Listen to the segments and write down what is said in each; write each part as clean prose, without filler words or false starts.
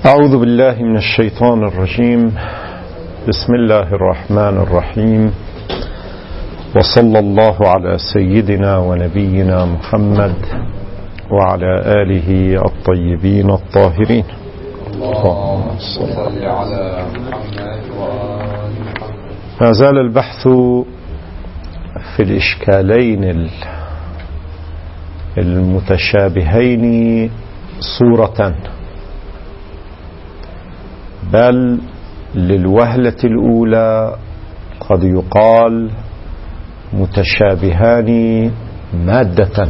أعوذ بالله من الشيطان الرجيم. بسم الله الرحمن الرحيم، وصلى الله على سيدنا ونبينا محمد وعلى آله الطيبين الطاهرين. اللهم صل على محمد وآل محمد. ما زال البحث في الإشكالين المتشابهين صورة، بل للوهلة الأولى قد يقال متشابهان مادة،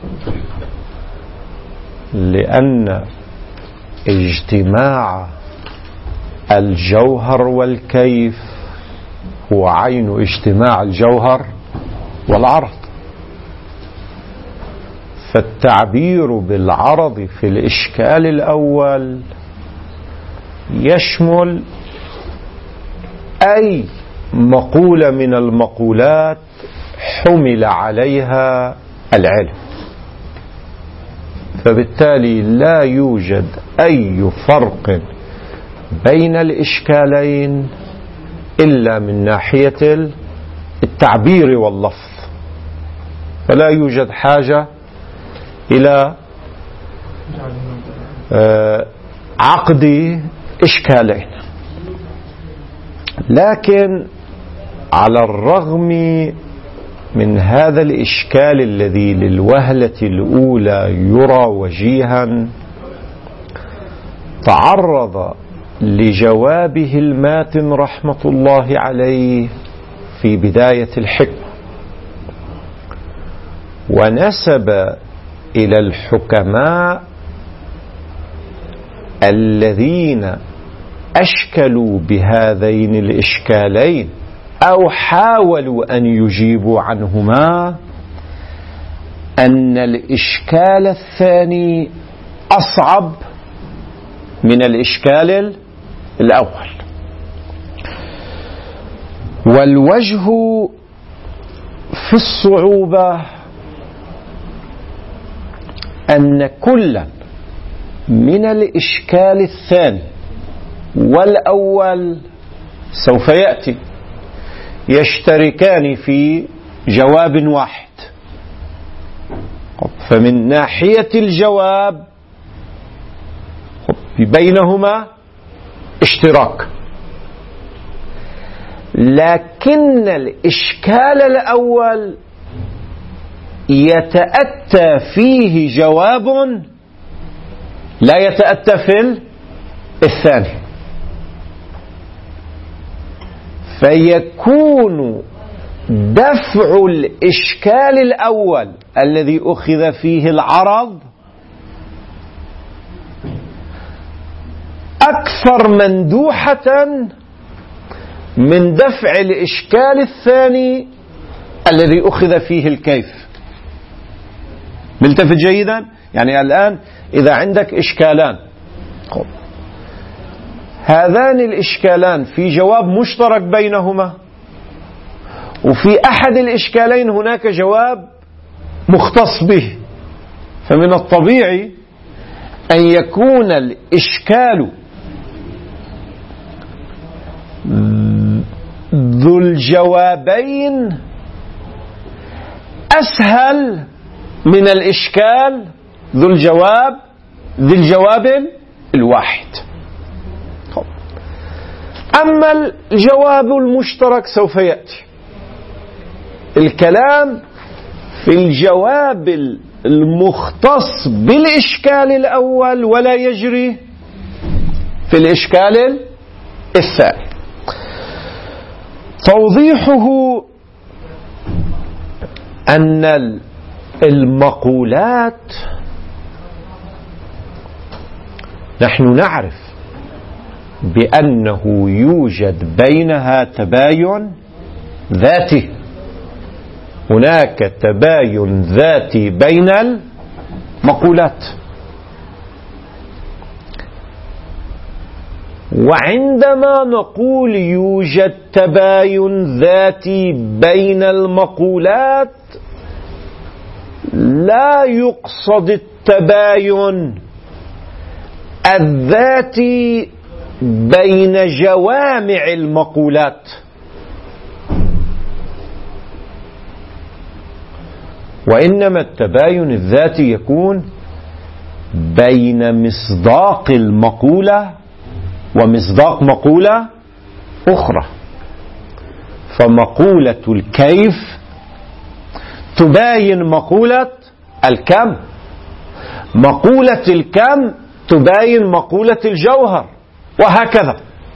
لأن اجتماع الجوهر والكيف هو عين اجتماع الجوهر والعرض، فالتعبير بالعرض في الإشكال الأول يشمل أي مقولة من المقولات حمل عليها العلم، فبالتالي لا يوجد أي فرق بين الإشكالين إلا من ناحية التعبير واللفظ، فلا يوجد حاجة إلى عقد إشكالين. لكن على الرغم من هذا الإشكال الذي للوهلة الأولى يرى وجيها، تعرض لجوابه الماتن رحمة الله عليه في بداية الحكمة، ونسب إلى الحكماء الذين أشكلوا بهذين الإشكالين أو حاولوا أن يجيبوا عنهما أن الإشكال الثاني أصعب من الإشكال الأول. والوجه في الصعوبة أن كلا من الإشكال الثاني والأول سوف يأتي يشتركان في جواب واحد، فمن ناحية الجواب بينهما اشتراك، لكن الإشكال الأول يتأتى فيه جواب لا يتأتى في الثاني، فيكون دفع الإشكال الأول الذي أخذ فيه العرض أكثر مندوحة من دفع الإشكال الثاني الذي أخذ فيه الكيف. ملتفت جيدا؟ يعني الآن إذا عندك إشكالان، هذان الإشكالان في جواب مشترك بينهما، وفي أحد الإشكالين هناك جواب مختص به، فمن الطبيعي أن يكون الإشكال ذو الجوابين أسهل من الإشكال ذو الجواب الواحد. أما الجواب المشترك سوف يأتي. الكلام في الجواب المختص بالإشكال الأول ولا يجري في الإشكال الثاني. توضيحه أن المقولات نحن نعرف بأنه يوجد بينها تباين ذاتي، هناك تباين ذاتي بين المقولات، وعندما نقول يوجد تباين ذاتي بين المقولات لا يقصد التباين الذاتي بين جوامع المقولات، وإنما التباين الذاتي يكون بين مصداق المقولة ومصداق مقولة أخرى. فمقولة الكيف تباين مقولة الكم، مقولة الكم تباين مقولة الجوهر، وهكذا.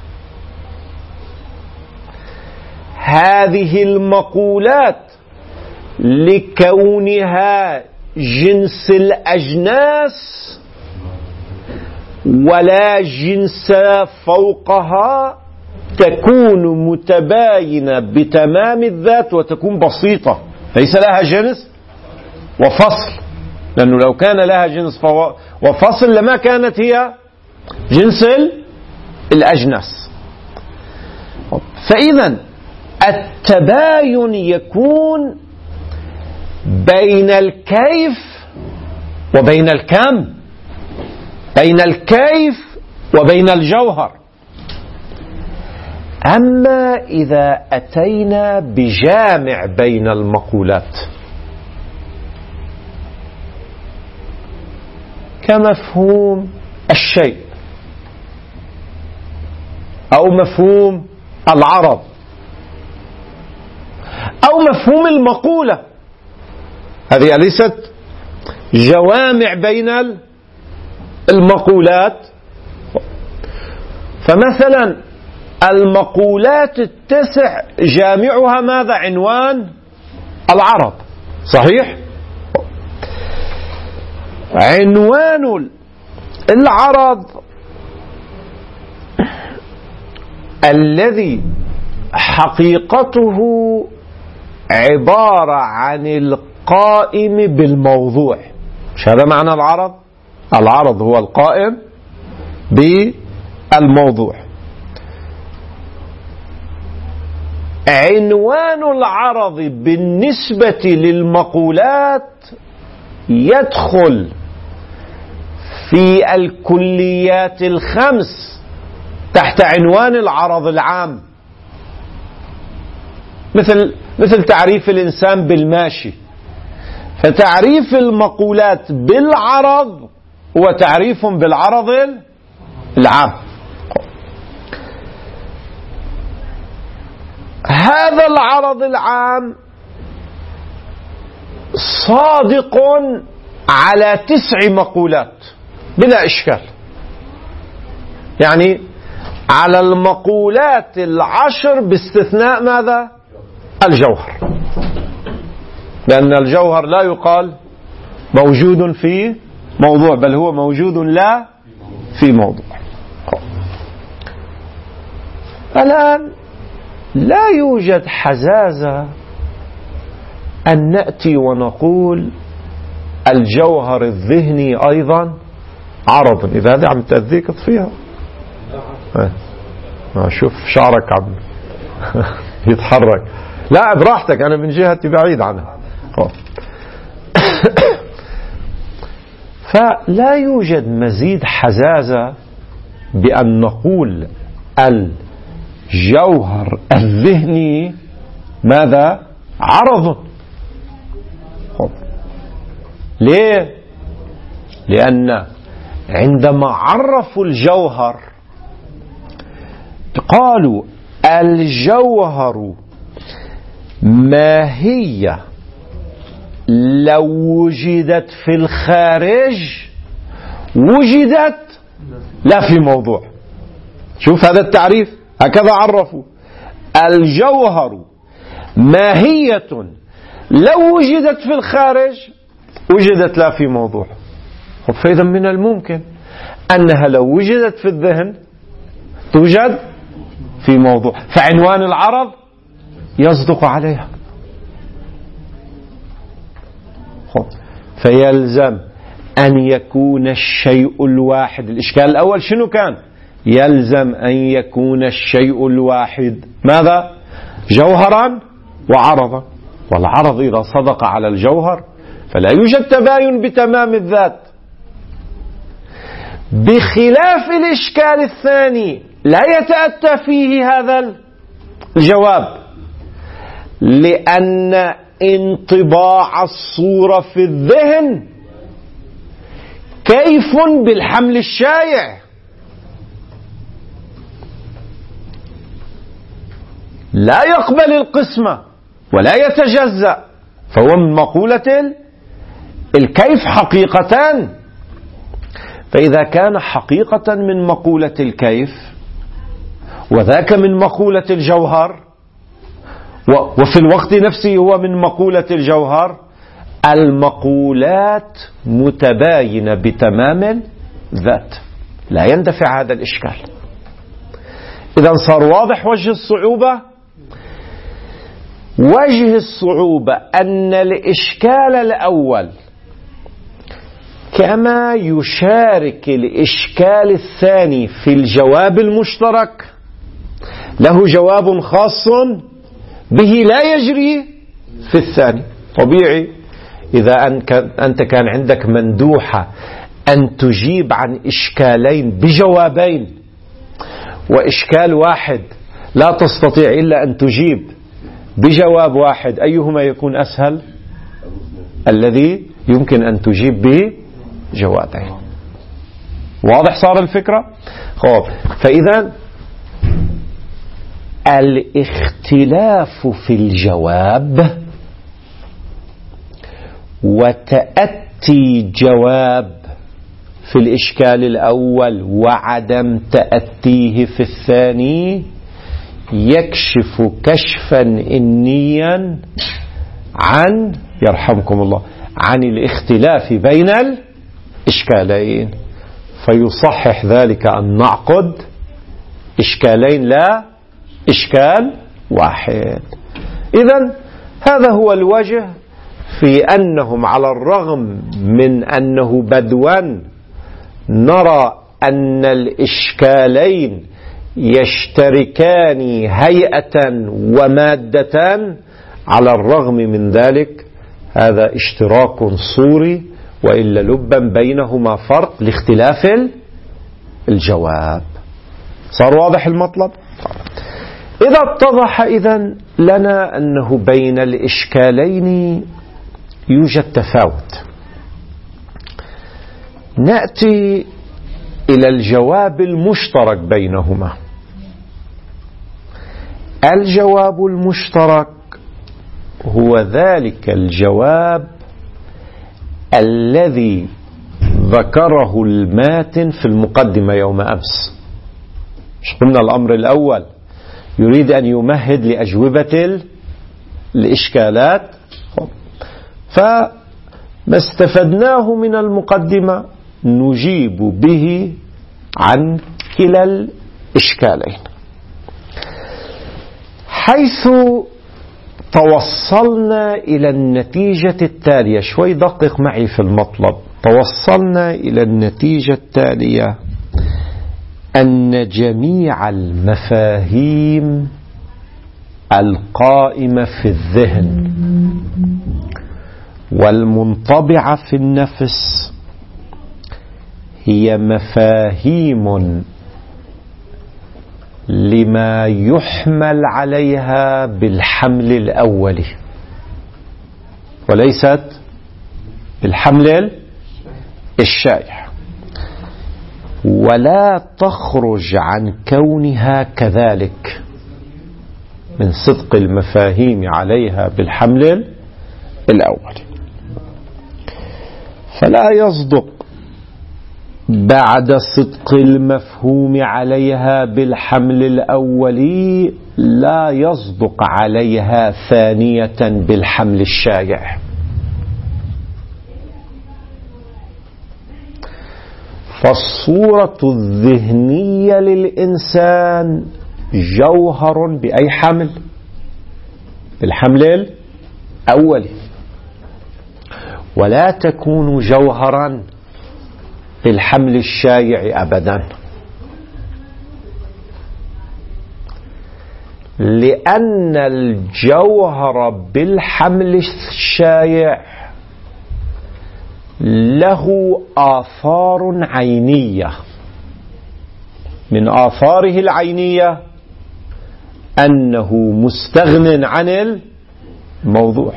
هذه المقولات لكونها جنس الأجناس ولا جنس فوقها تكون متباينة بتمام الذات وتكون بسيطة، ليس لها جنس وفصل، لأنه لو كان لها جنس وفصل لما كانت هي جنس الأجناس. فإذا التباين يكون بين الكيف وبين الكم، بين الكيف وبين الجوهر. أما إذا أتينا بجامع بين المقولات كمفهوم الشيء أو مفهوم العرض أو مفهوم المقولة، هذه ليست جوامع بين المقولات. فمثلا المقولات التسع جامعها ماذا؟ عنوان العرض، صحيح؟ عنوان العرض الذي حقيقته عبارة عن القائم بالموضوع، مش هذا معنى العرض؟ العرض هو القائم بالموضوع. عنوان العرض بالنسبة للمقولات يدخل في الكليات الخمس تحت عنوان العرض العام، مثل تعريف الإنسان بالماشي. فتعريف المقولات بالعرض هو تعريف بالعرض العام. هذا العرض العام صادق على 9 مقولات بلا إشكال، يعني على المقولات 10 باستثناء ماذا؟ الجوهر، لأن الجوهر لا يقال موجود في موضوع، بل هو موجود لا في موضوع. الآن لا يوجد حزازة أن نأتي ونقول الجوهر الذهني أيضا عرض. إذا هذا عم تأذيك اطفيها، شوف شعرك عم يتحرك. لا براحتك، أنا من جهتي بعيد عنها. فلا يوجد مزيد حزازة بأن نقول الجوهر الذهني ماذا؟ عرض. ليه؟ لأن عندما عرفوا الجوهر قالوا الجوهر ماهية لو وجدت في الخارج وجدت لا في موضوع. شوف هذا التعريف، هكذا عرفوا الجوهر ماهية لو وجدت في الخارج وجدت لا في موضوع. فإذا من الممكن أنها لو وجدت في الذهن توجد في موضوع، فعنوان العرض يصدق عليها. فيلزم أن يكون الشيء الواحد. الإشكال الأول شنو كان؟ يلزم أن يكون الشيء الواحد ماذا؟ جوهرا وعرضا. والعرض إذا صدق على الجوهر فلا يوجد تباين بتمام الذات. بخلاف الإشكال الثاني لا يتأتى فيه هذا الجواب، لأن انطباع الصورة في الذهن كيف بالحمل الشائع، لا يقبل القسمة ولا يتجزأ، فهو من مقولة الكيف حقيقتان. فإذا كان حقيقة من مقولة الكيف وذاك من مقولة الجوهر، وفي الوقت نفسه هو من مقولة الجوهر، المقولات متباينة بتمام ذات، لا يندفع هذا الإشكال. إذا صار واضح وجه الصعوبة. وجه الصعوبة أن الإشكال الأول كما يشارك الإشكال الثاني في الجواب المشترك، له جواب خاص به لا يجري في الثاني. طبيعي إذا أنت كان عندك مندوحة أن تجيب عن إشكالين بجوابين، وإشكال واحد لا تستطيع إلا أن تجيب بجواب واحد، أيهما يكون أسهل؟ الذي يمكن أن تجيب به جوابين. واضح صار الفكرة؟ فإذا الاختلاف في الجواب وتأتي جواب في الإشكال الأول وعدم تأتيه في الثاني يكشف كشفا إنيا عن، يرحمكم الله، عن الاختلاف بين الإشكالين، فيصحح ذلك أن نعقد إشكالين لا إشكال واحد. إذن هذا هو الوجه في أنهم على الرغم من أنه بدوا نرى أن الإشكالين يشتركان هيئة ومادة، على الرغم من ذلك هذا اشتراك صوري، وإلا لبا بينهما فرق لاختلاف الجواب. صار واضح المطلب؟ إذا اتضح إذن لنا أنه بين الإشكالين يوجد تفاوت، نأتي إلى الجواب المشترك بينهما. الجواب المشترك هو ذلك الجواب الذي ذكره الماتن في المقدمة يوم أمس. مش قلنا الأمر الأول يريد أن يمهد لأجوبة الإشكالات، فما استفدناه من المقدمة نجيب به عن كلا الإشكالين، حيث توصلنا إلى النتيجة التالية. شوي دقق معي في المطلب. توصلنا إلى النتيجة التالية: أن جميع المفاهيم القائمة في الذهن والمنطبعة في النفس هي مفاهيم لما يحمل عليها بالحمل الأولي، وليست بالحمل الشائع، ولا تخرج عن كونها كذلك من صدق المفاهيم عليها بالحمل الأولي. فلا يصدق بعد صدق المفهوم عليها بالحمل الأولي، لا يصدق عليها ثانية بالحمل الشائع. فالصورة الذهنية للإنسان جوهر بأي حمل؟ بالحمل الأولي، ولا تكون جوهرا بالحمل الشائع أبدا، لأن الجوهر بالحمل الشائع له آثار عينية، من آثاره العينية أنه مستغن عن الموضوع،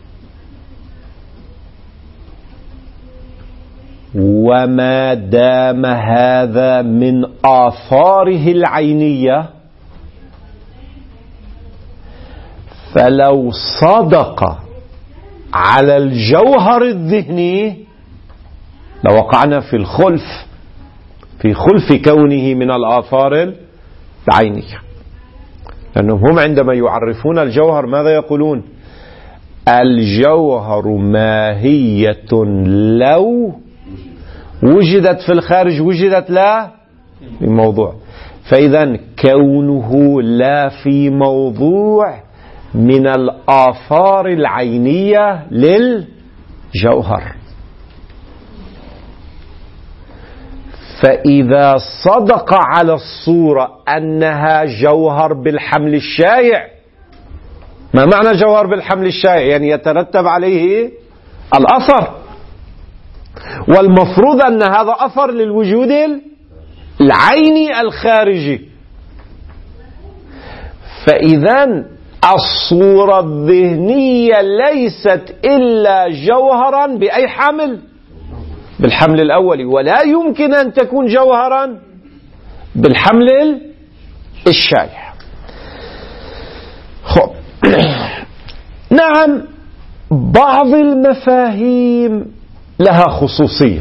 وما دام هذا من آثاره العينية فلو صدق على الجوهر الذهني لوقعنا في خلف كونه من الآثار العينية. لأنهم هم عندما يعرفون الجوهر ماذا يقولون؟ الجوهر ماهية لو وجدت في الخارج وجدت لا في موضوع. فإذا كونه لا في موضوع من الآثار العينية للجوهر. فإذا صدق على الصورة أنها جوهر بالحمل الشائع، ما معنى جوهر بالحمل الشائع؟ يعني يترتب عليه الأثر، والمفروض أن هذا أثر للوجود العيني الخارجي. فإذا الصورة الذهنية ليست إلا جوهرا بأي حمل؟ بالحمل الأولي، ولا يمكن أن تكون جوهرا بالحمل الشائع. نعم، بعض المفاهيم لها خصوصية،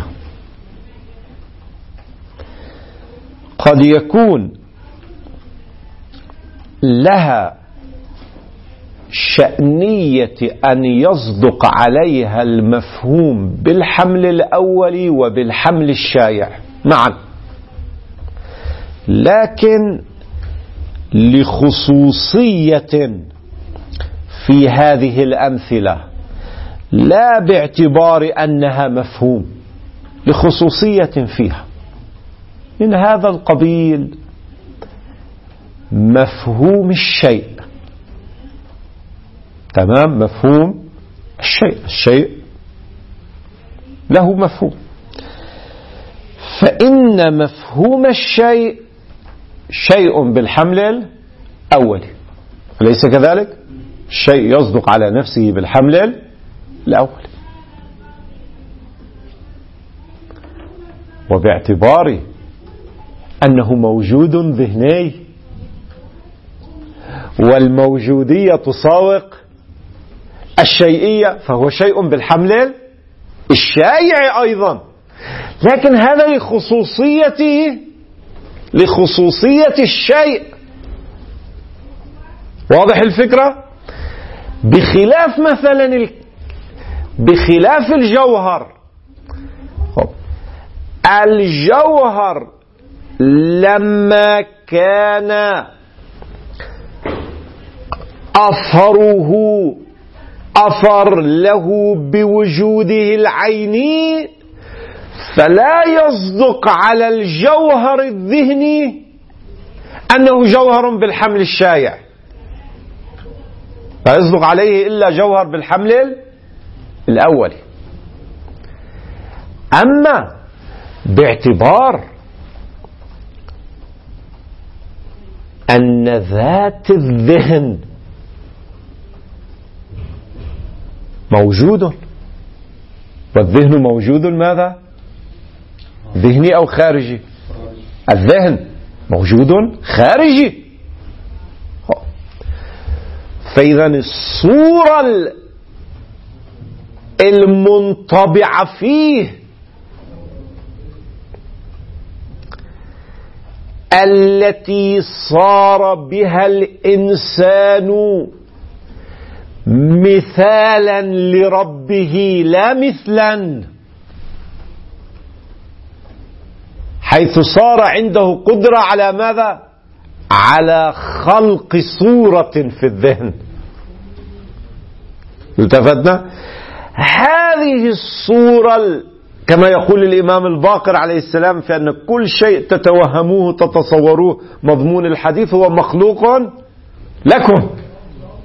قد يكون لها شأنية أن يصدق عليها المفهوم بالحمل الأول وبالحمل الشائع معا، لكن لخصوصية في هذه الأمثلة، لا باعتبار أنها مفهوم، لخصوصية فيها. من هذا القبيل مفهوم الشيء. تمام، مفهوم الشيء له مفهوم. فإن مفهوم الشيء شيء بالحمل الأولي، أليس كذلك؟ الشيء يصدق على نفسه بالحمل الأولي، وباعتبار أنه موجود ذهني، والموجودية تساوق الشيئية، فهو شيء بالحمل الشائع أيضا، لكن هذا لخصوصية الشيء. واضح الفكرة؟ بخلاف مثلا بخلاف الجوهر. الجوهر لما كان أثر له بوجوده العيني، فلا يصدق على الجوهر الذهني أنه جوهر بالحمل الشائع، لا يصدق عليه إلا جوهر بالحمل الأول. أما باعتبار أن ذات الذهن موجود، والذهن موجود ماذا؟ ذهني أو خارجي؟ الذهن موجود خارجي. فإذا الصورة المنطبعة فيه التي صار بها الإنسان مثالا لربه لا مثلا، حيث صار عنده قدرة على ماذا؟ على خلق صورة في الذهن. التفتنا؟ هذه الصورة كما يقول الإمام الباقر عليه السلام في أن كل شيء تتوهموه تتصوروه مضمون الحديث هو مخلوق لكم.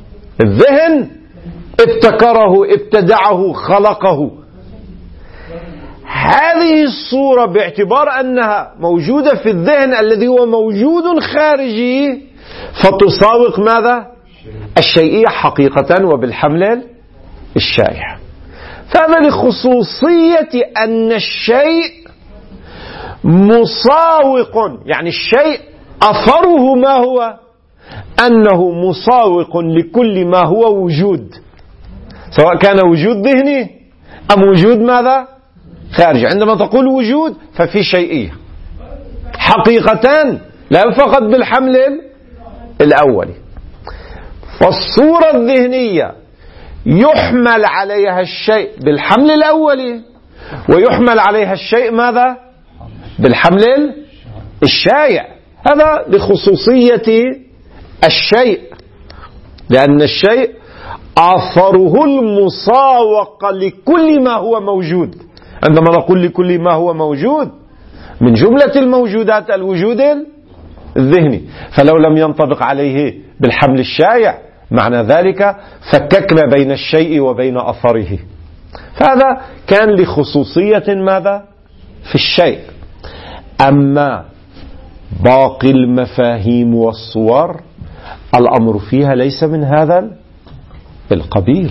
الذهن ابتكره، ابتدعه، خلقه. هذه الصورة باعتبار أنها موجودة في الذهن الذي هو موجود خارجي فتساوق ماذا؟ الشيئية حقيقة وبالحمل الشائع. فهذا لخصوصية أن الشيء مساوق، يعني الشيء أثره ما هو؟ أنه مساوق لكل ما هو وجود، سواء كان وجود ذهني أم وجود ماذا؟ خارجي. عندما تقول وجود ففي شيئية حقيقة لا فقط بالحمل الأولي. فالصورة الذهنية يحمل عليها الشيء بالحمل الأولي ويحمل عليها الشيء ماذا؟ بالحمل الشائع. هذا لخصوصية الشيء، لأن الشيء أثره المساوق لكل ما هو موجود. عندما نقول لكل ما هو موجود من جملة الموجودات الوجود الذهني، فلو لم ينطبق عليه بالحمل الشائع معنى ذلك فككنا بين الشيء وبين أثره. فهذا كان لخصوصية ماذا؟ في الشيء. أما باقي المفاهيم والصور الأمر فيها ليس من هذا القبيل.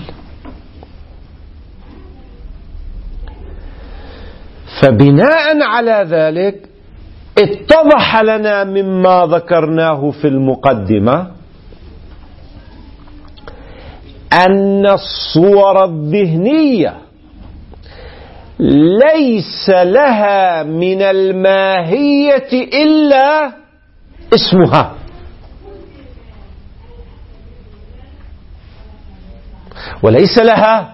فبناء على ذلك اتضح لنا مما ذكرناه في المقدمة أن الصور الذهنية ليس لها من الماهية إلا اسمها، وليس لها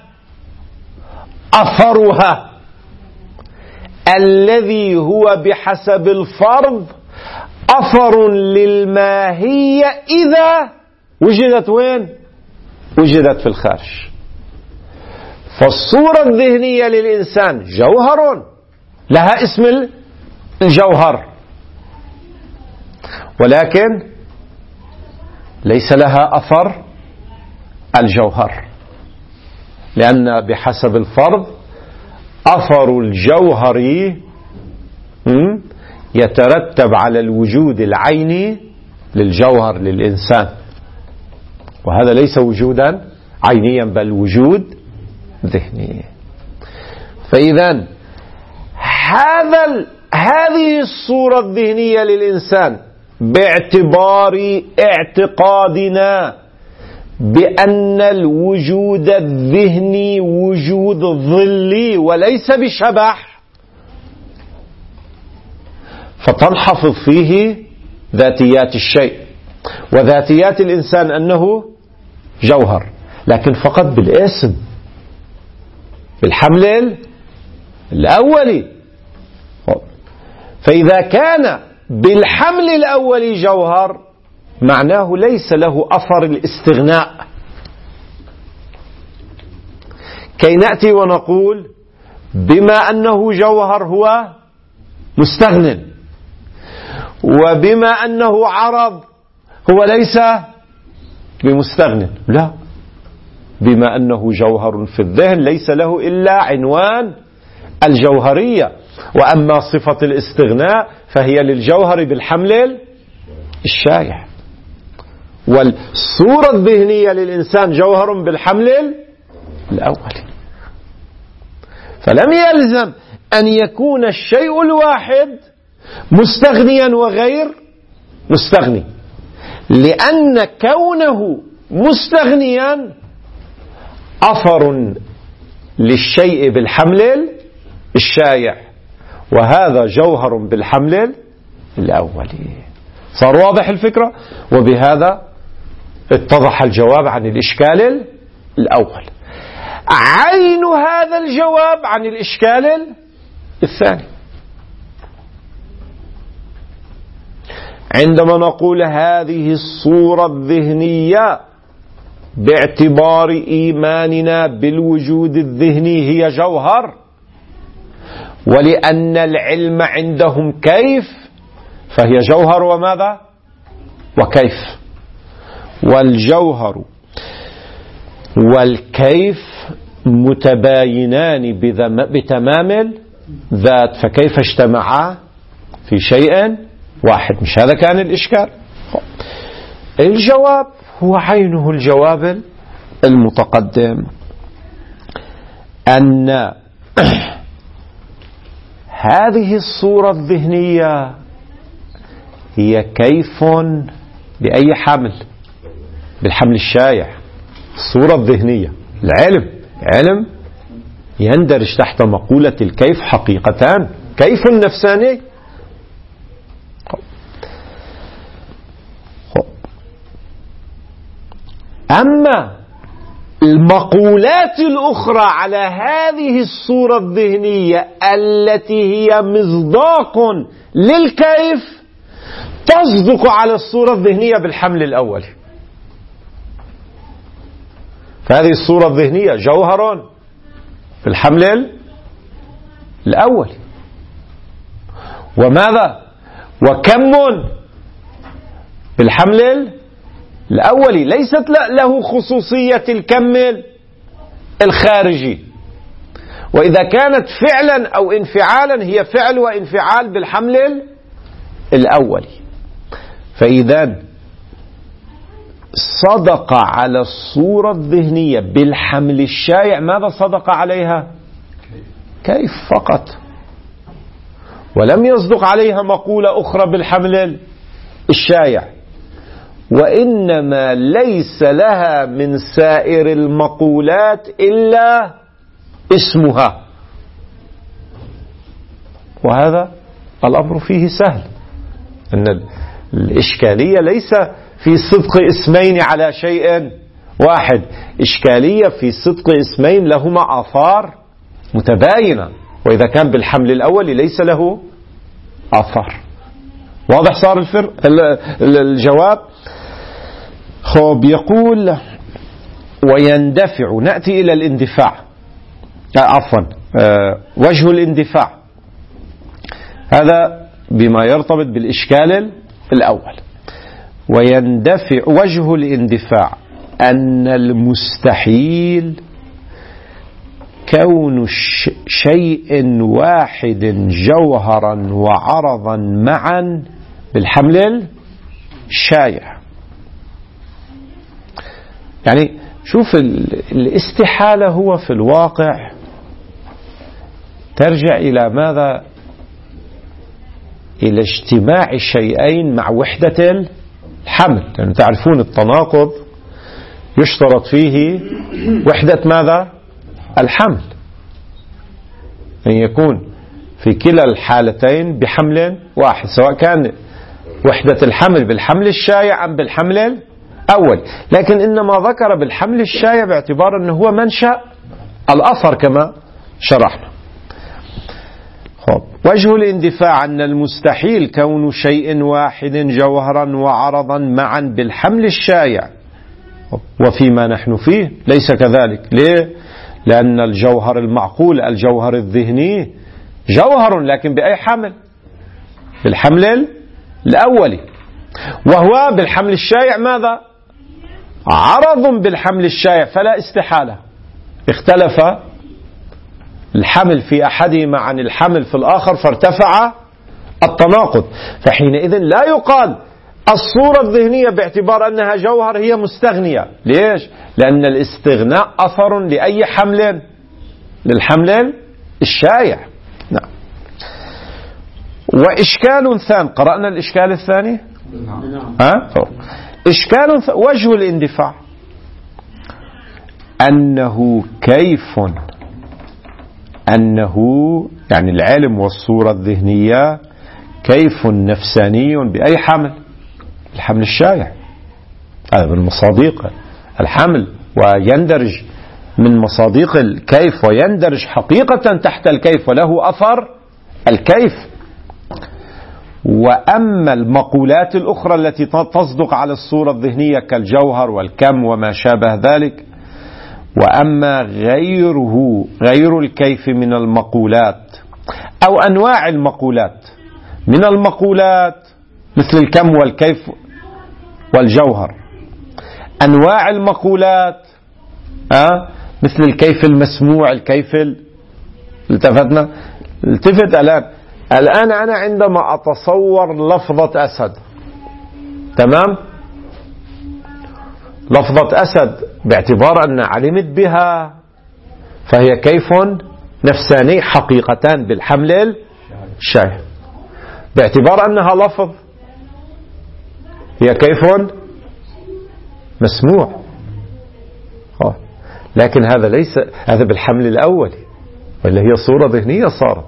أثرها الذي هو بحسب الفرض أثر للماهية إذا وجدت وين؟ وجدت في الخارج. فالصورة الذهنية للإنسان جوهر لها اسم الجوهر، ولكن ليس لها أثر الجوهر، لأن بحسب الفرض أثر الجوهر يترتب على الوجود العيني للجوهر للإنسان، وهذا ليس وجودا عينيا بل وجود ذهني. فإذا هذه الصورة الذهنية للإنسان باعتبار اعتقادنا بأن الوجود الذهني وجود ظلي وليس بشبح، فتنحفظ فيه ذاتيات الشيء، وذاتيات الإنسان أنه جوهر، لكن فقط بالاسم بالحمل الأولي. فإذا كان بالحمل الأولي جوهر معناه ليس له أثر الاستغناء، كي نأتي ونقول بما أنه جوهر هو مستغن، وبما أنه عرض هو ليس بمستغن. لا، بما أنه جوهر في الذهن ليس له إلا عنوان الجوهرية، وأما صفة الاستغناء فهي للجوهر بالحمل الشائع. والصورة الذهنية للإنسان جوهر بالحمل الأول. فلم يلزم أن يكون الشيء الواحد مستغنيا وغير مستغني، لأن كونه مستغنيا أثر للشيء بالحمل الشائع، وهذا جوهر بالحمل الأول. صار واضح الفكرة؟ وبهذا اتضح الجواب عن الإشكال الأول. عين هذا الجواب عن الإشكال الثاني، عندما نقول هذه الصورة الذهنية باعتبار إيماننا بالوجود الذهني هي جوهر، ولأن العلم عندهم كيف فهي جوهر وماذا؟ وكيف. والجوهر والكيف متباينان بتمام ذات، فكيف اجتمعا في شيء واحد؟ مش هذا كان الإشكال؟ الجواب هو عينه الجواب المتقدم، أن هذه الصورة الذهنية هي كيف بأي حمل؟ بالحمل الشائع. الصورة الذهنية، العلم يندرج تحت مقولة الكيف حقيقتان، كيف نفساني. أما المقولات الأخرى على هذه الصورة الذهنية التي هي مصداق للكيف تصدق على الصورة الذهنية بالحمل الأول. فهذه الصورة الذهنية جوهر في الحمل الأول، وماذا؟ وكم بالحمل الأولي، ليست له خصوصية الكم الخارجي. وإذا كانت فعلا أو انفعالا هي فعل وانفعال بالحمل الأولي. فإذا صدق على الصورة الذهنية بالحمل الشائع، ماذا صدق عليها؟ كيف فقط، ولم يصدق عليها مقولة أخرى بالحمل الشائع، وإنما ليس لها من سائر المقولات إلا اسمها. وهذا الأمر فيه سهل، أن الإشكالية ليس في صدق اسمين على شيء واحد، إشكالية في صدق اسمين لهما آثار متباينة، وإذا كان بالحمل الأول ليس له آثار. واضح صار الجواب؟ خب، يقول ويندفع. نأتي إلى الاندفاع، عفوا وجه الاندفاع، هذا بما يرتبط بالإشكال الأول. ويندفع وجه الاندفاع أن المستحيل كون شيء واحد جوهرا وعرضا معا بالحمل الشائع. يعني شوف، الاستحالة هو في الواقع ترجع إلى ماذا؟ إلى اجتماع الشيئين مع وحدة الحمل، لأن تعرفون التناقض يشترط فيه وحدة ماذا؟ الحمل، أن يكون في كلا الحالتين بحمل واحد، سواء كان وحدة الحمل بالحمل الشائع أم بالحمل الأول. لكن إنما ذكر بالحمل الشائع باعتبار أنه هو منشأ الأثر كما شرحنا. وجه الاندفاع أن المستحيل كون شيء واحد جوهرا وعرضا معا بالحمل الشائع، وفيما نحن فيه ليس كذلك. ليه؟ لأن الجوهر المعقول، الجوهر الذهني جوهر، لكن بأي حمل؟ بالحمل الأولي، وهو بالحمل الشائع ماذا؟ عرض بالحمل الشائع، فلا استحالة اختلف الحمل في أحدهما عن الحمل في الآخر فارتفع التناقض. فحينئذ لا يقال الصورة الذهنية باعتبار أنها جوهر هي مستغنية. ليش؟ لأن الاستغناء أثر لأي حمل؟ للحمل الشائع. نعم. وإشكال ثاني، قرأنا الإشكال الثاني؟ إشكال وجه الاندفاع أنه كيف، أنه يعني العلم والصورة الذهنية كيف نفساني بأي حمل؟ الحمل الشائع، هذا من مصاديق الحمل، ويندرج من مصاديق الكيف، ويندرج حقيقة تحت الكيف، وله أثر الكيف. وأما المقولات الأخرى التي تصدق على الصورة الذهنية كالجوهر والكم وما شابه ذلك، وأما غير الكيف من المقولات أو أنواع المقولات من المقولات مثل الكم والكيف والجوهر، أنواع المقولات مثل الكيف المسموع، الكيف التفتنا التفت الآن أنا عندما أتصور لفظة أسد، تمام، لفظة أسد باعتبار أن علمت بها فهي كيف نفساني حقيقتان بالحمل الشاي، باعتبار أنها لفظ هي كيف مسموع. لكن هذا ليس، هذا بالحمل الأولي، ولا هي صورة ذهنية صارت.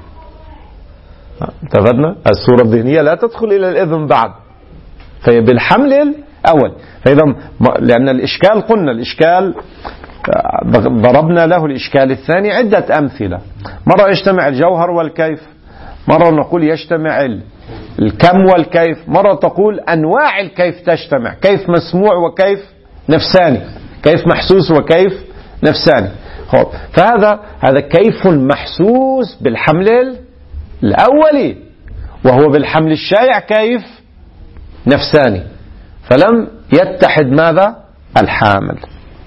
اتفقنا؟ الصورة الذهنية لا تدخل إلى الإذن بعد، فهي بالحمل الأول. فإذا لأن الإشكال، قلنا الإشكال ضربنا له الإشكال الثاني عدة أمثلة. مرة يجتمع الجوهر والكيف، مرة نقول يجتمع الكم والكيف، مرة تقول أنواع الكيف تجتمع، كيف مسموع وكيف نفساني، كيف محسوس وكيف نفساني. فهذا كيف محسوس بالحمل الأولي، وهو بالحمل الشائع كيف نفساني، فلم يتحد ماذا؟ الحامل.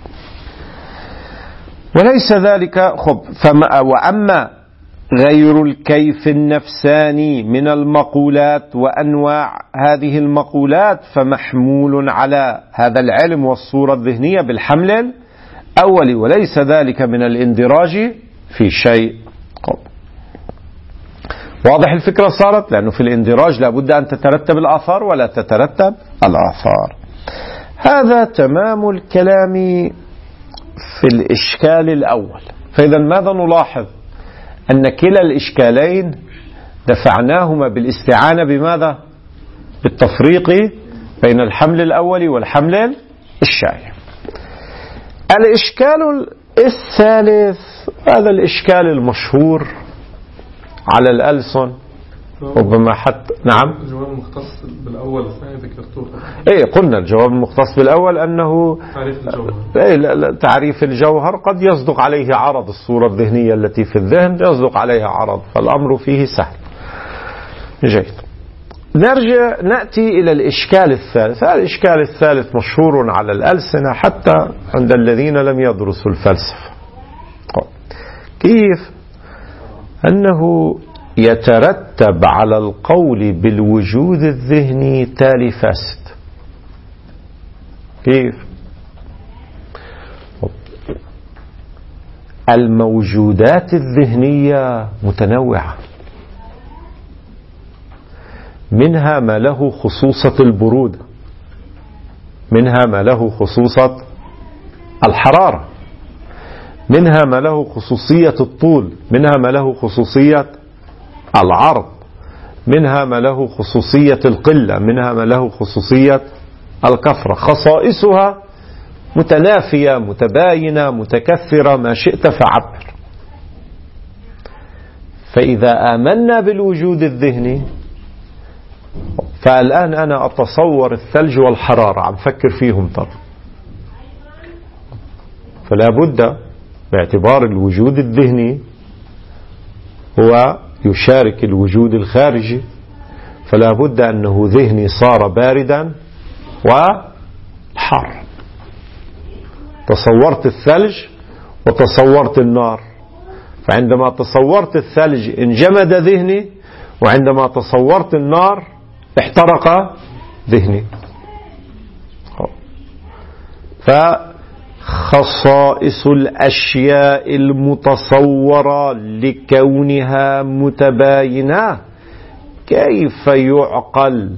وليس ذلك وأما غير الكيف النفساني من المقولات وأنواع هذه المقولات فمحمول على هذا العلم والصورة الذهنية بالحمل الأول، وليس ذلك من الاندراج في شيء. واضح الفكرة صارت؟ لأنه في الاندراج لابد أن تترتب الآثار ولا تترتب الآثار. هذا تمام الكلام في الإشكال الأول. فإذا ماذا نلاحظ؟ أن كلا الإشكالين دفعناهما بالاستعانة بماذا؟ بالتفريق بين الحمل الأول والحمل الشائع. الإشكال الثالث هذا الإشكال المشهور على الألسن، ربما حتى نعم الجواب المختص بالأول الثاني ذكرته. قلنا الجواب المختص بالأول أنه تعريف الجوهر قد يصدق عليه عرض، الصورة الذهنية التي في الذهن يصدق عليها عرض، فالأمر فيه سهل. جيد، نرجع نأتي إلى الإشكال الثالث. هذا الإشكال الثالث مشهور على الألسنة حتى عند الذين لم يدرسوا الفلسفة. كيف أنه يترتب على القول بالوجود الذهني تالي فاسد. كيف؟ الموجودات الذهنية متنوعة، منها ما له خصوصة البرودة، منها ما له خصوصة الحرارة، منها ما له خصوصية الطول، منها ما له خصوصية العرض، منها ما له خصوصية القلة، منها ما له خصوصية الكثرة. خصائصها متنافية متباينة متكثرة، ما شئت فعبر. فإذا آمنا بالوجود الذهني، فالآن أنا أتصور الثلج والحرارة عم فكر فيهم ترى، فلا بد باعتبار الوجود الذهني هو يشارك الوجود الخارجي، فلا بد أنه ذهني صار باردا وحار. تصورت الثلج وتصورت النار، فعندما تصورت الثلج انجمد ذهني، وعندما تصورت النار احترق ذهني. فخصائص الأشياء المتصورة لكونها متباينة، كيف يعقل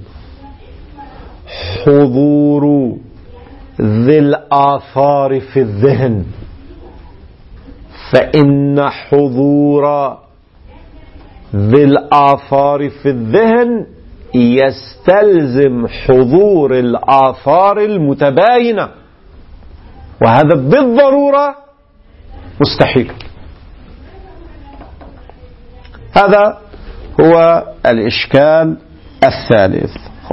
حضور ذي الآثار في الذهن؟ فإن حضور ذي الآثار في الذهن يستلزم حضور الآثار المتباينة، وهذا بالضرورة مستحيل. هذا هو الإشكال الثالث.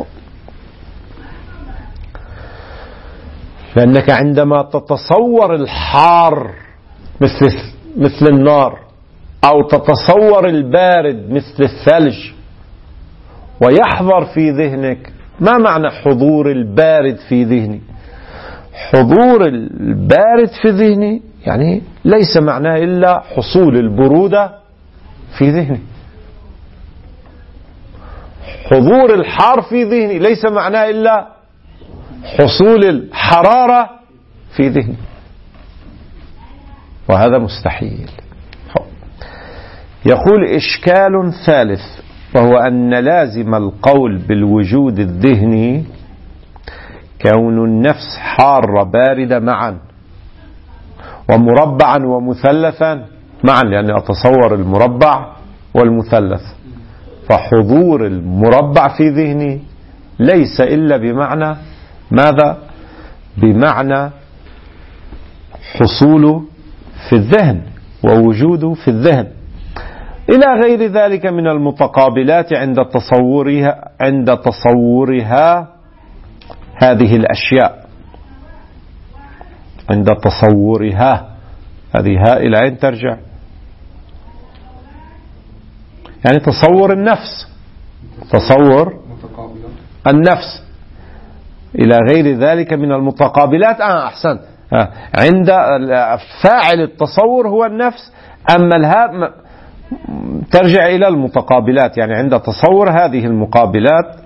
لأنك عندما تتصور الحار مثل النار، أو تتصور البارد مثل الثلج، ويحضر في ذهنك، ما معنى حضور البارد في ذهني؟ حضور البارد في ذهني يعني ليس معناه إلا حصول البرودة في ذهني. حضور الحار في ذهني ليس معناه إلا حصول الحرارة في ذهني، وهذا مستحيل. يقول إشكال ثالث، وهو أن لازم القول بالوجود الذهني كون النفس حارة باردة معا، ومربعا ومثلثا معا، لأني أتصور المربع والمثلث، فحضور المربع في ذهني ليس إلا بمعنى ماذا؟ بمعنى حصوله في الذهن ووجوده في الذهن، إلى غير ذلك من المتقابلات عند تصورها هذه الأشياء، عند تصورها. هذه ها إلى أين ترجع؟ يعني تصور النفس، تصور النفس إلى غير ذلك من المتقابلات. أحسن، عند فاعل التصور هو النفس، أما الهاء ترجع إلى المتقابلات، يعني عند تصور هذه المقابلات.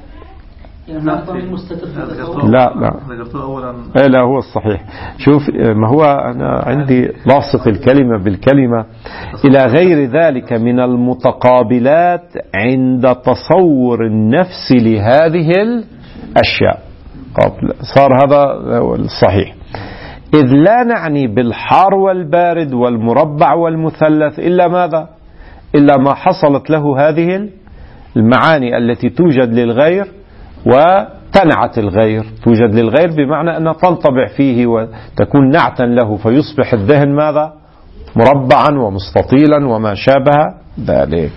لا لا هو الصحيح. شوف، ما هو أنا عندي لاصق الكلمة بالكلمة. إلى غير ذلك من المتقابلات عند تصور النفس لهذه الأشياء. صار هذا الصحيح. إذ لا نعني بالحار والبارد والمربع والمثلث إلا ماذا؟ إلا ما حصلت له هذه المعاني التي توجد للغير وتنعت الغير. توجد للغير بمعنى أنها تنطبع فيه وتكون نعتا له، فيصبح الذهن ماذا؟ مربعا ومستطيلا وما شابه ذلك.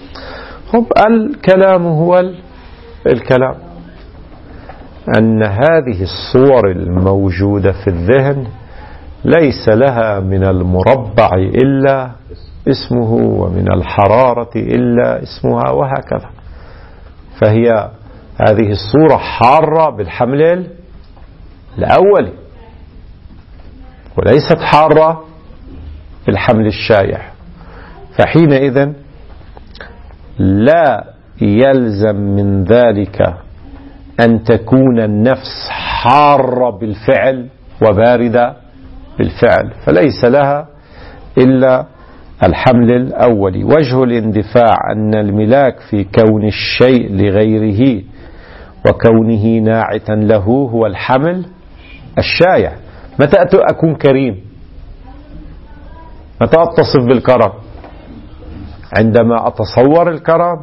الكلام هو الكلام أن هذه الصور الموجودة في الذهن ليس لها من المربع إلا اسمه، ومن الحرارة إلا اسمها، وهكذا. فهي هذه الصورة حارة بالحمل الأولي، وليست حارة بالحمل الشائع. فحينئذ لا يلزم من ذلك أن تكون النفس حارة بالفعل وباردة بالفعل، فليس لها إلا الحمل الأولي. وجه الاندفاع أن الملاك في كون الشيء لغيره وكونه ناعتا له هو الحمل الشائع. متى أكون كريم؟ متى أتصف بالكرم؟ عندما أتصور الكرم؟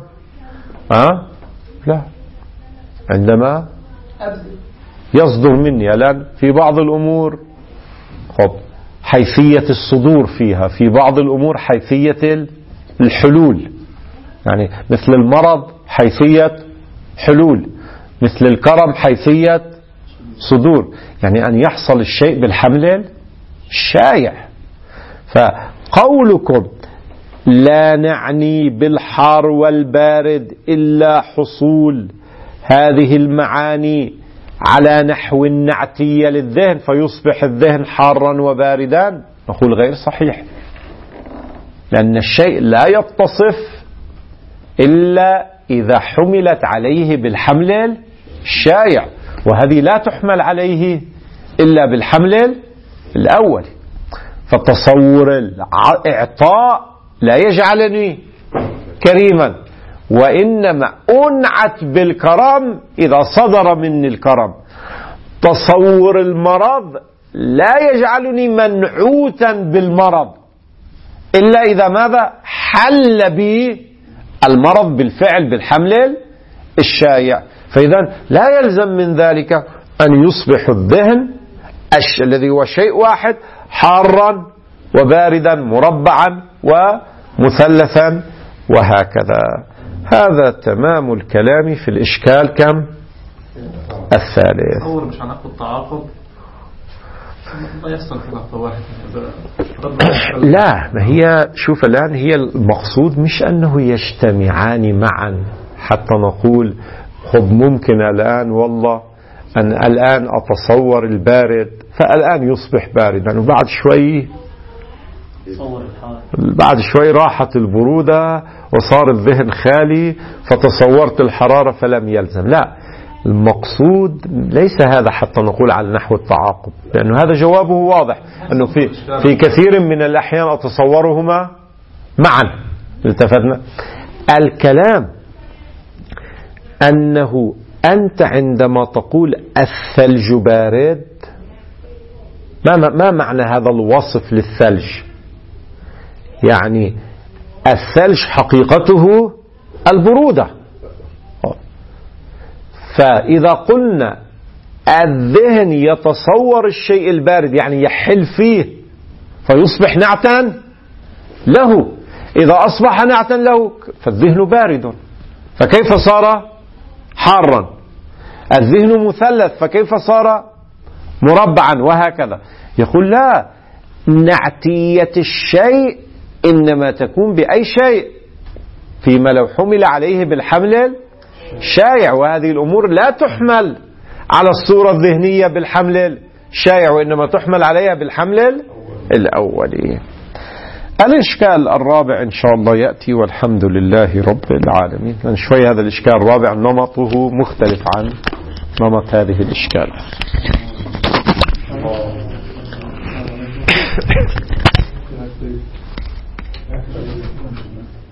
لا، عندما يصدر مني. الآن في بعض الأمور حيثية الصدور فيها، في بعض الأمور حيثية الحلول، يعني مثل المرض حيثية حلول، مثل الكرم حيثية صدور، يعني أن يحصل الشيء بالحمل الشائع. فقولكم لا نعني بالحار والبارد إلا حصول هذه المعاني على نحو نعتية للذهن فيصبح الذهن حارا وباردا، نقول غير صحيح، لأن الشيء لا يتصف إلا إذا حملت عليه بالحمل الشائع، وهذه لا تحمل عليه إلا بالحمل الأول. فتصور الإعطاء لا يجعلني كريما، وإنما أنعت بالكرم إذا صدر مني الكرم. تصور المرض لا يجعلني منعوتا بالمرض إلا إذا ماذا؟ حل بي المرض بالفعل بالحمل الشائع. فإذا لا يلزم من ذلك أن يصبح الذهن الذي هو شيء واحد حارا وباردا مربعا ومثلثا وهكذا. هذا تمام الكلام في الإشكال كم؟ الثالث. أول مش هناخد تعاقب ما يحصل كده واحد. لا، ما هي شوف الآن هي المقصود مش أنه يجتمعان معا حتى نقول خب ممكن الآن والله أن الآن أتصور البارد فالآن يصبح باردا وبعد شوي بعد شوي راحت البرودة وصار الذهن خالي فتصورت الحرارة فلم يلزم. لا، المقصود ليس هذا حتى نقول على نحو التعاقب، لأنه هذا جوابه واضح أنه في كثير من الأحيان أتصورهما معا. التفتنا الكلام أنه أنت عندما تقول الثلج بارد، ما معنى هذا الوصف للثلج؟ يعني الثلج حقيقته البرودة. فإذا قلنا الذهن يتصور الشيء البارد يعني يحل فيه فيصبح نعتا له، إذا أصبح نعتا له فالذهن بارد، فكيف صار حارا؟ الذهن مثلث فكيف صار مربعا؟ وهكذا. يقول لا، نعتية الشيء إنما تكون بأي شيء فيما لو حمل عليه بالحمل شائع، وهذه الأمور لا تحمل على الصورة الذهنية بالحمل الشائع، وإنما تحمل عليها بالحمل الأولي. الإشكال الرابع إن شاء الله يأتي والحمد لله رب العالمين. لأن شوي هذا الإشكال الرابع نمطه مختلف عن نمط هذه الإشكال.